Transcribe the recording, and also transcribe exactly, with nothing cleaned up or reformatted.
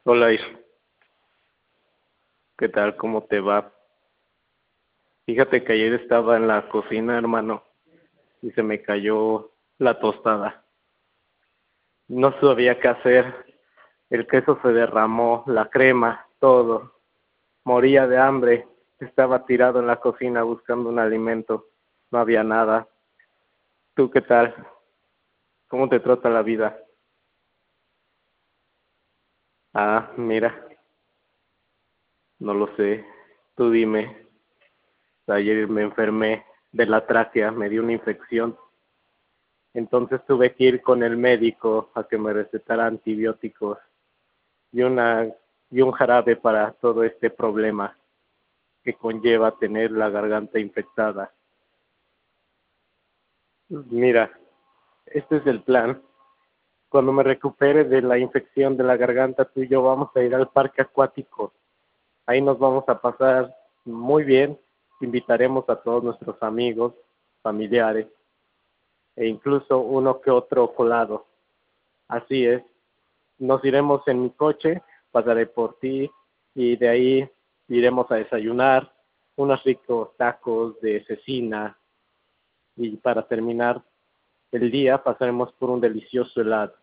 Hola, Ir. ¿Qué tal? ¿Cómo te va? Fíjate que ayer estaba en la cocina, hermano, y se me cayó la tostada. No sabía qué hacer. El queso se derramó, la crema, todo. Moría de hambre. Estaba tirado en la cocina buscando un alimento. No había nada. ¿Tú qué tal? ¿Cómo te trata la vida? Ah, mira, no lo sé. Tú dime. Ayer me enfermé de la tráquea, me dio una infección. Entonces tuve que ir con el médico a que me recetara antibióticos y una y un jarabe para todo este problema que conlleva tener la garganta infectada. Mira, este es el plan. Cuando me recupere de la infección de la garganta, tú y yo vamos a ir al parque acuático. Ahí nos vamos a pasar muy bien. Invitaremos a todos nuestros amigos, familiares e incluso uno que otro colado. Así es. Nos iremos en mi coche, pasaré por ti y de ahí iremos a desayunar unos ricos tacos de cecina y para terminar el día pasaremos por un delicioso helado.